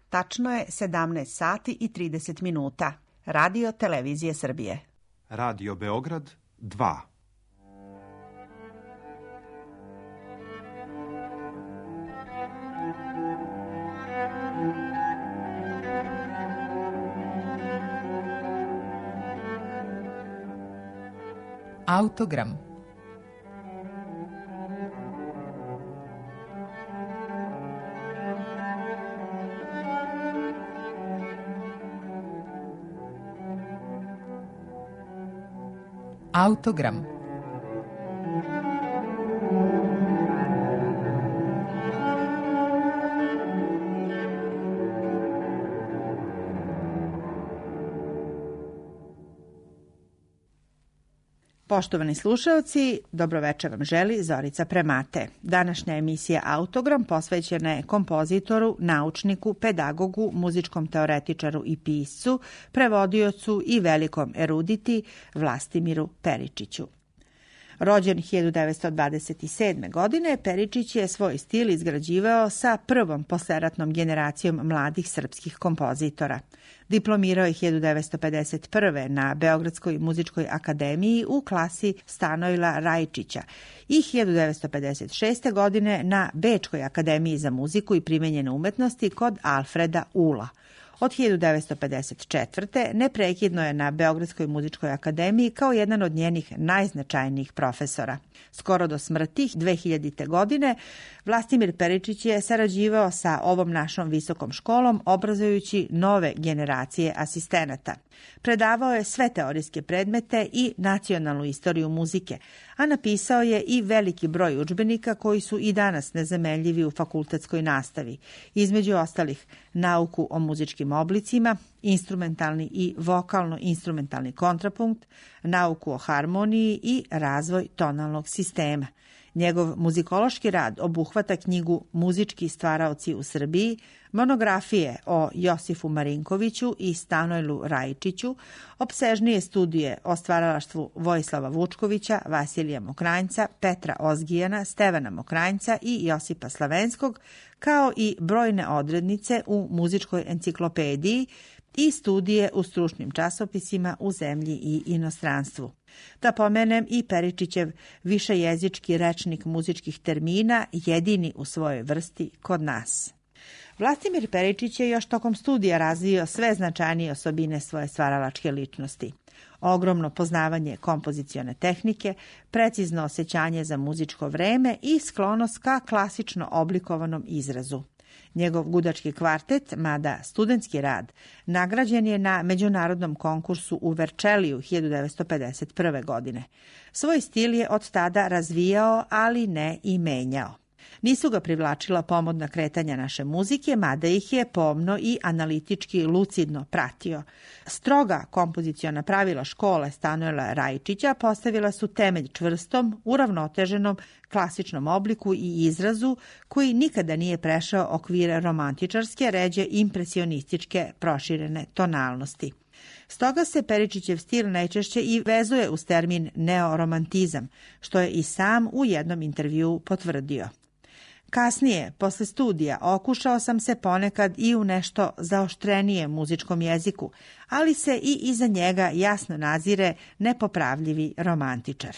Tačno je 17 sati i 30 minuta. Radio Televizije Srbije. Radio Beograd 2. Autogram. Autogram. Poštovani slušaoci, dobroveče vam želi Zorica Premate. Današnja emisija Autogram posvećena je kompozitoru, naučniku, pedagogu, muzičkom teoretičaru i piscu, prevodiocu i velikom eruditi Vlastimiru Peričiću. Rođen 1927. godine, Peričić je svoj stil izgrađivao sa prvom posleratnom generacijom mladih srpskih kompozitora. Diplomirao je 1951. na Beogradskoj muzičkoj akademiji u klasi Stanojla Rajčića i 1956. godine na Bečkoj akademiji za muziku i primenjene umetnosti kod Alfreda Ula. Od 1954. neprekidno je na Beogradskoj muzičkoj akademiji kao jedan od njenih najznačajnijih profesora. Skoro do smrti 2000. godine Vlastimir Peričić je sarađivao sa ovom našom visokom školom, obrazujući nove generacije asistenata. Predavao je sve teorijske predmete i nacionalnu istoriju muzike, a napisao je i veliki broj udžbenika koji su i danas nezamenljivi u fakultetskoj nastavi. Između ostalih, nauku o muzičkim oblicima, instrumentalni i vokalno-instrumentalni kontrapunkt, nauku o harmoniji i razvoj tonalnog sistema. Njegov muzikološki rad obuhvata knjigu Muzički stvaraoci u Srbiji, monografije o Josifu Marinkoviću i Stanojlu Rajčiću, opsežnije studije o stvaralaštvu Vojislava Vučkovića, Vasilija Mokranjca, Petra Ozgijana, Stevana Mokranjca i Josipa Slavenskog, kao i brojne odrednice u muzičkoj enciklopediji i studije u stručnim časopisima u zemlji i inostranstvu. Da pomenem i Peričićev višejezički rečnik muzičkih termina, jedini u svojoj vrsti kod nas. Vlastimir Peričić je još tokom studija razvio sve značajnije osobine svoje stvaralačke ličnosti. Ogromno poznavanje kompozicione tehnike, precizno osjećanje za muzičko vreme i sklonost ka klasično oblikovanom izrazu. Njegov gudački kvartet, mada studentski rad, nagrađen je na međunarodnom konkursu u Verčeliju 1951. godine. Svoj stil je od tada razvijao, ali ne i menjao. Nisu ga privlačila pomodna kretanja naše muzike, mada ih je pomno i analitički lucidno pratio. Stroga kompoziciona pravila škole Stanojla Rajčića postavila su temelj čvrstom, uravnoteženom, klasičnom obliku i izrazu koji nikada nije prešao okvire romantičarske, ređe impresionističke proširene tonalnosti. Stoga se Peričićev stil najčešće i vezuje uz termin neoromantizam, što je i sam u jednom intervjuu potvrdio. Kasnije, posle studija, okušao sam se ponekad i u nešto zaoštrenije muzičkom jeziku, ali se i iza njega jasno nazire nepopravljivi romantičar.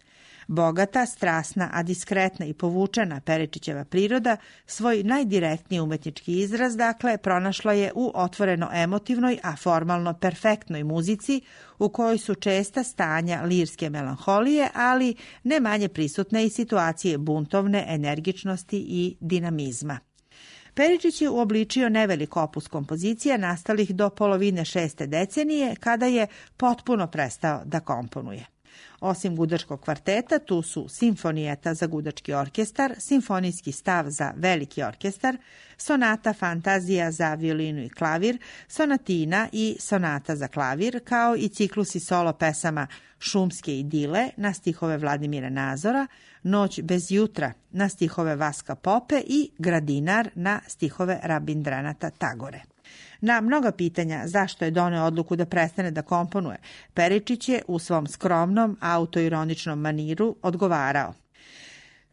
Bogata, strasna, a diskretna i povučena Peričićeva priroda svoj najdirektniji umetnički izraz, dakle, pronašla je u otvoreno emotivnoj, a formalno perfektnoj muzici u kojoj su česta stanja lirske melanholije, ali ne manje prisutne i situacije buntovne energičnosti i dinamizma. Peričić je uobličio nevelik opus kompozicija nastalih do polovine 6. decenije, kada je potpuno prestao da komponuje. Osim gudačkog kvarteta, tu su simfonijeta za gudački orkestar, simfonijski stav za veliki orkestar, sonata fantazija za violinu i klavir, sonatina i sonata za klavir, kao i ciklusi solo pesama Šumske idile na stihove Vladimira Nazora, Noć bez jutra na stihove Vaska Pope i Gradinar na stihove Rabindranata Tagore. Na mnoga pitanja zašto je doneo odluku da prestane da komponuje, Peričić je u svom skromnom autoironičnom maniru odgovarao: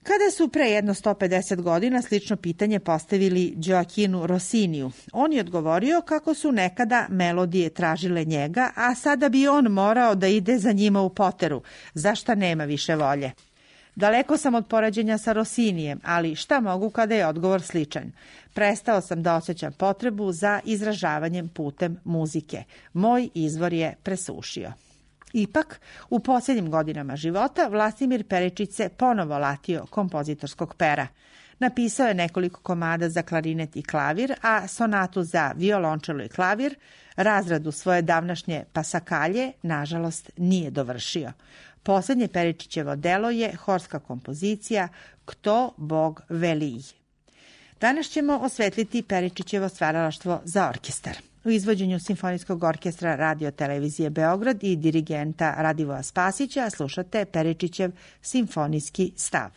Kada su pre jedno 150 godina slično pitanje postavili Gioachinu Rossiniju, on je odgovorio kako su nekada melodije tražile njega, a sada bi on morao da ide za njima u poteru, za šta nema više volje. Daleko sam od poređenja sa Rossinijem, ali šta mogu kada je odgovor sličan? Prestao sam da osjećam potrebu za izražavanjem putem muzike. Moj izvor je presušio. Ipak, u posljednjim godinama života Vladimir Peričić se ponovo latio kompozitorskog pera. Napisao je nekoliko komada za klarinet i klavir, a sonatu za violončelo i klavir, razradu svoje davnašnje pasakalje, nažalost, nije dovršio. Poslednje Peričićevo delo je horska kompozicija Kto Bog velij. Danas ćemo osvetliti Peričićevo stvaralaštvo za orkestar. U izvođenju Simfonijskog orkestra Radio televizije Beograd i dirigenta Radivoja Spasića slušate Peričićev simfonijski stav.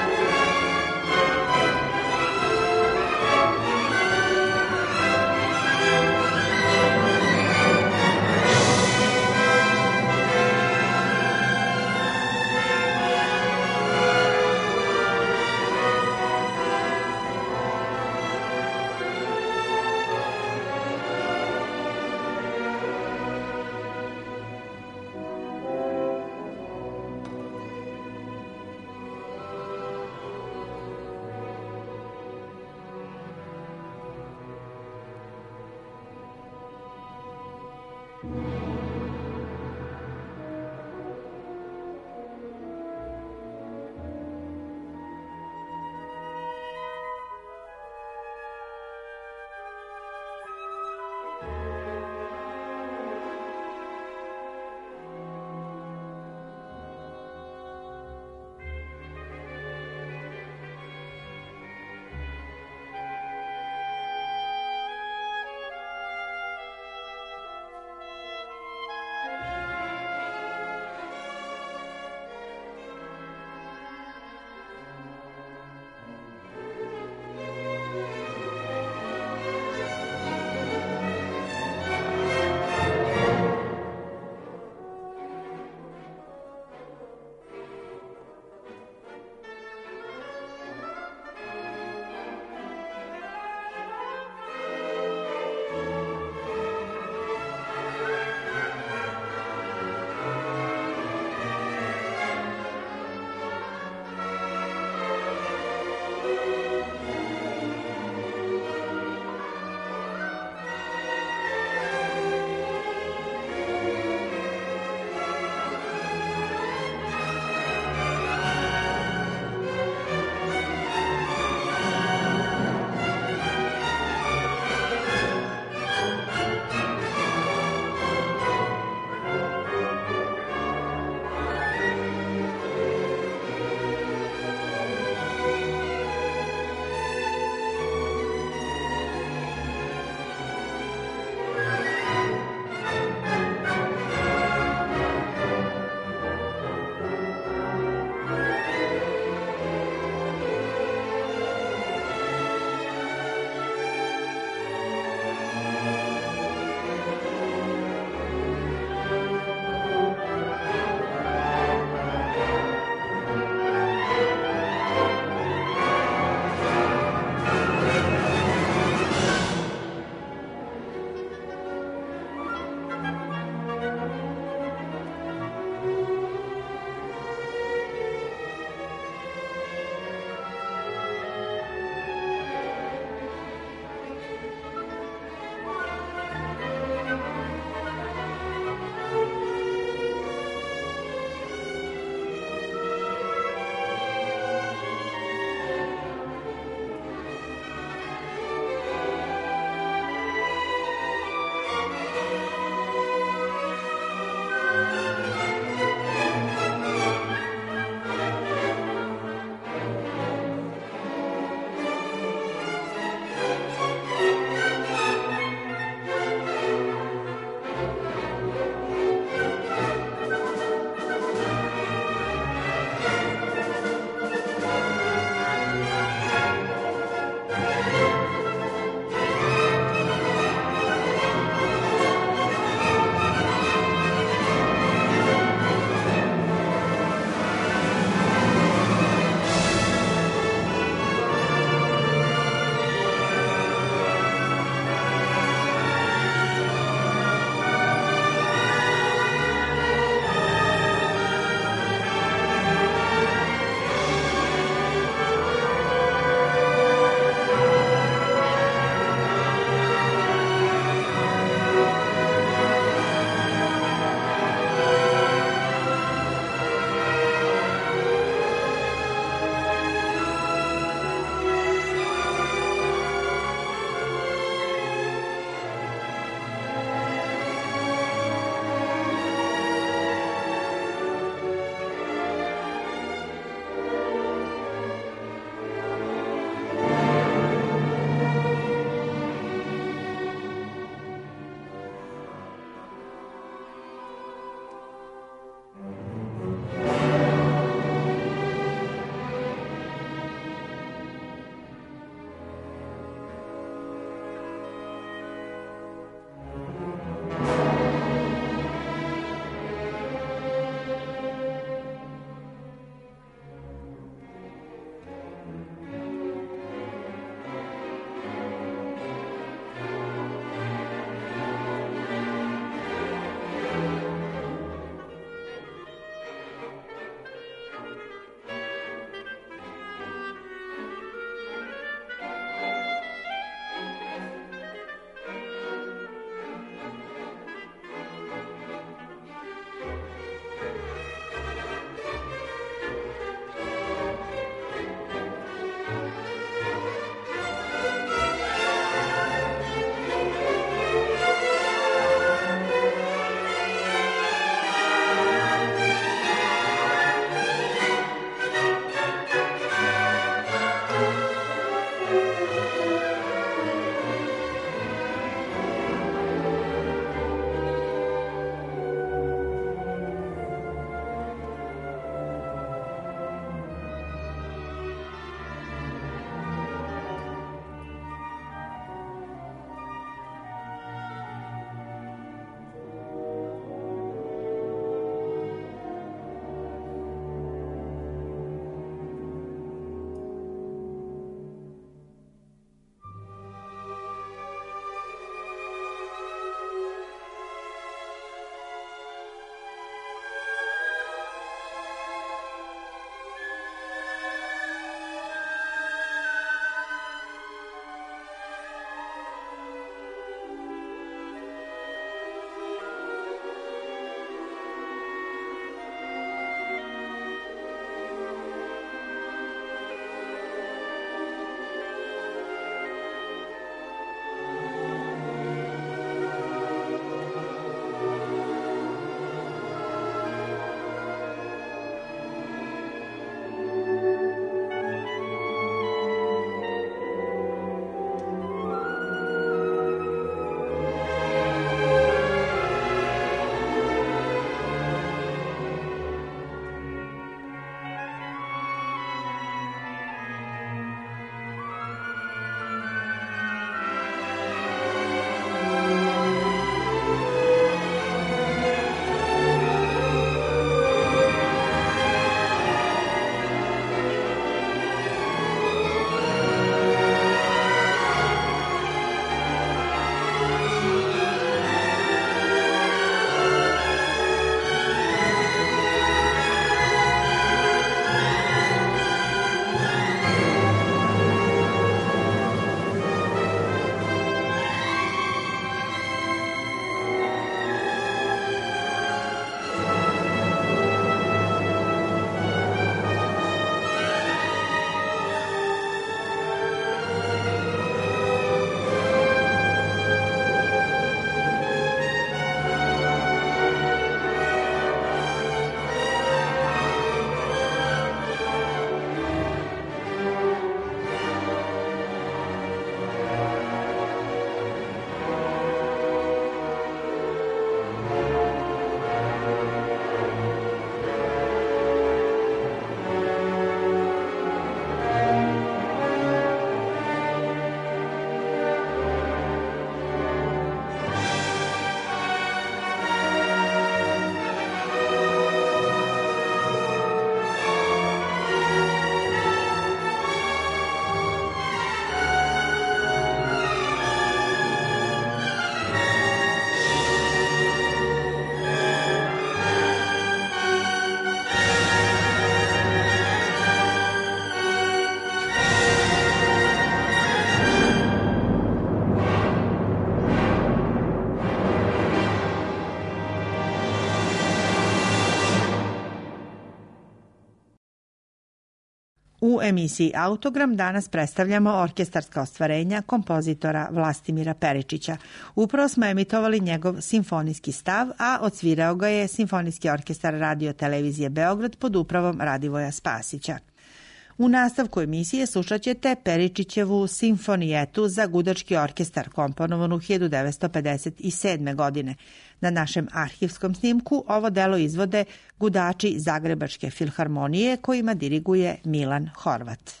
U emisiji Autogram danas predstavljamo orkestarska ostvarenja kompozitora Vlastimira Peričića. Upravo smo emitovali njegov simfonijski stav, a odsvirao ga je Simfonijski orkestar Radio televizije Beograd pod upravom Radivoja Spasića. U nastavku emisije slušat ćete Peričićevu simfonijetu za gudački orkestar komponovanu 1957. godine. Na našem arhivskom snimku ovo delo izvode gudači Zagrebačke filharmonije kojima diriguje Milan Horvat.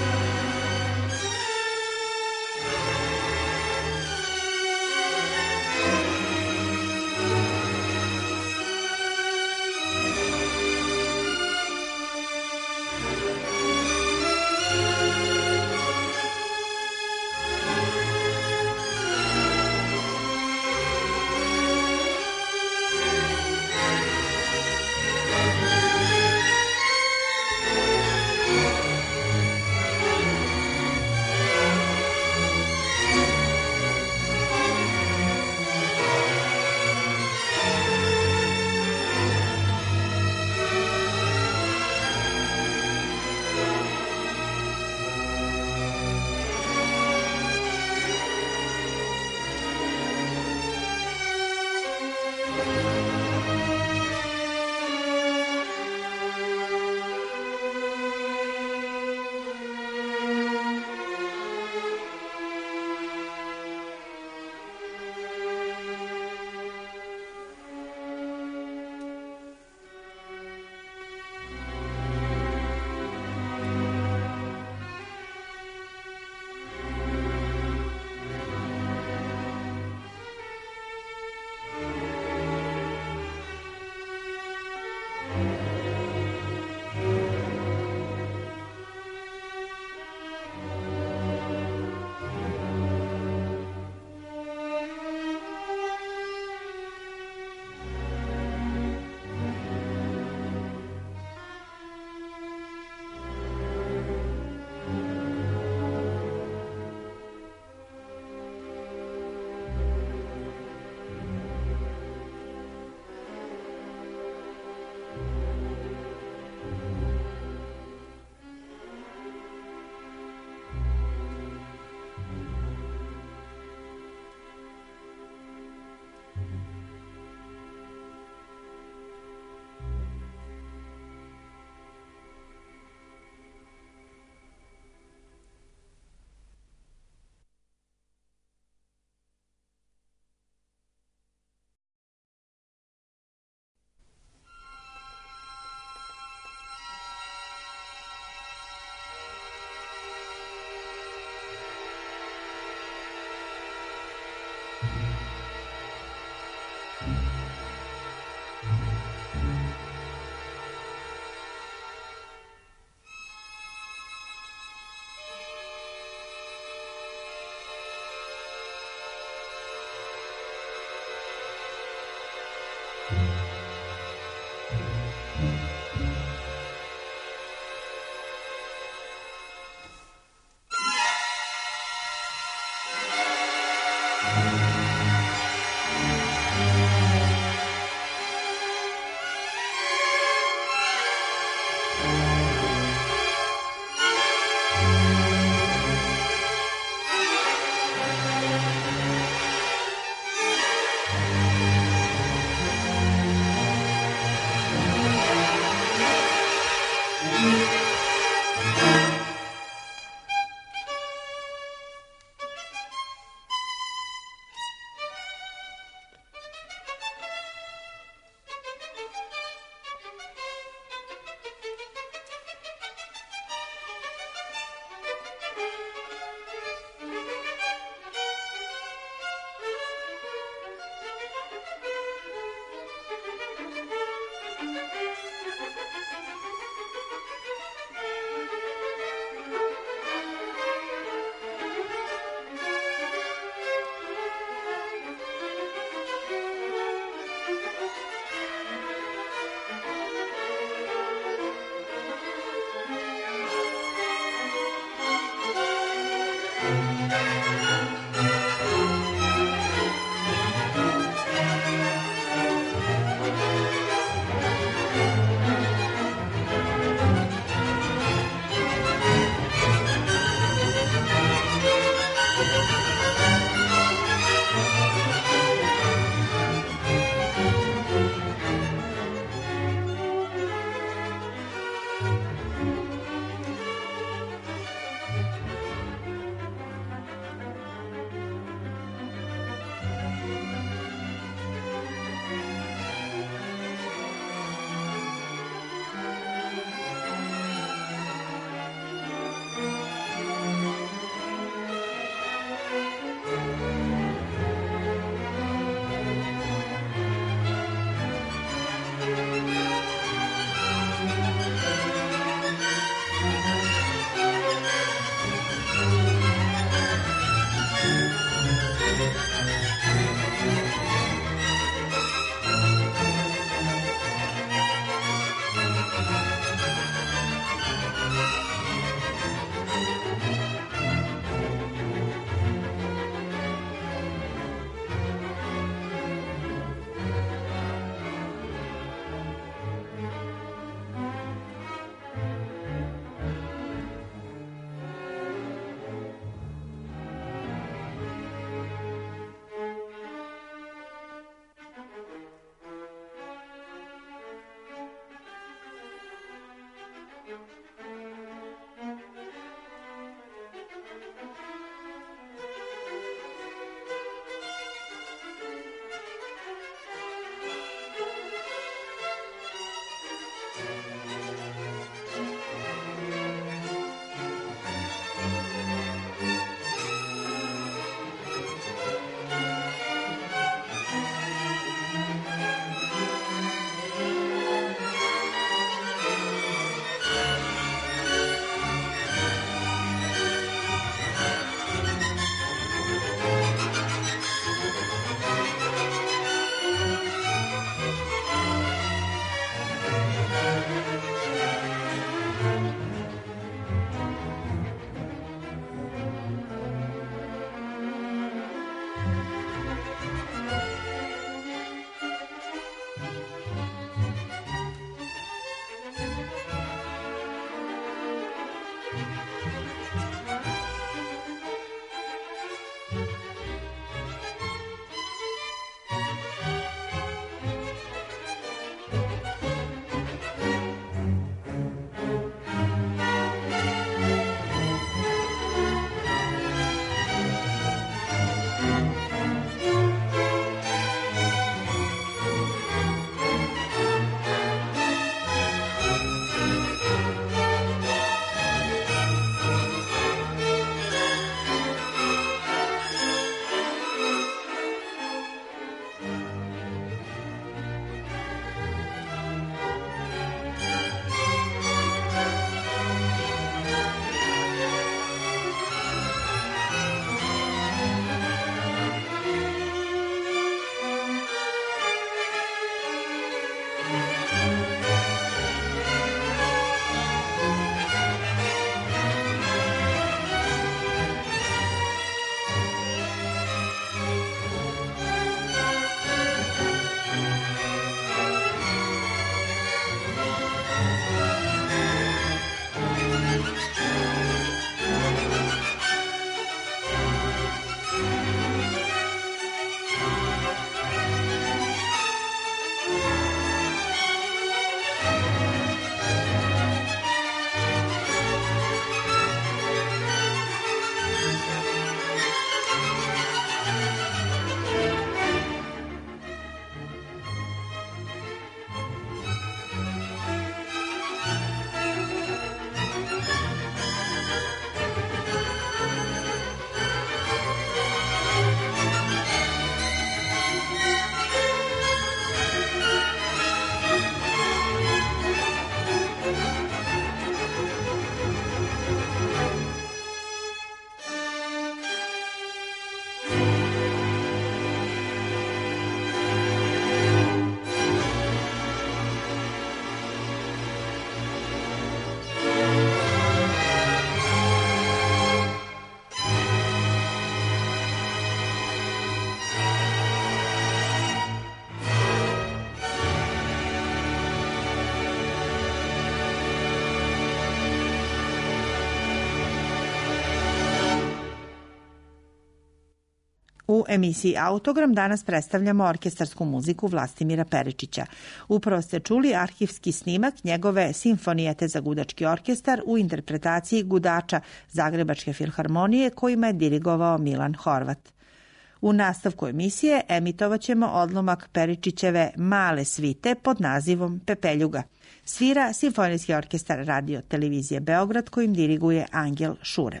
U emisiji Autogram danas predstavljamo orkestarsku muziku Vlastimira Peričića. Upravo ste čuli arhivski snimak njegove Simfonijete za gudački orkestar u interpretaciji gudača Zagrebačke filharmonije kojima je dirigovao Milan Horvat. U nastavku emisije emitovaćemo odlomak Peričićeve male svite pod nazivom Pepeljuga. Svira Simfonijski orkestar Radio televizije Beograd kojim diriguje Angel Šurev.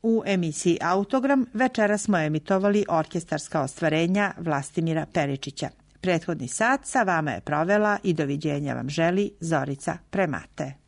U emisiji Autogram večera smo emitovali orkestarska ostvarenja Vlastimira Peričića. Prethodni sat sa vama je provela i doviđenja vam želi Zorica Premate.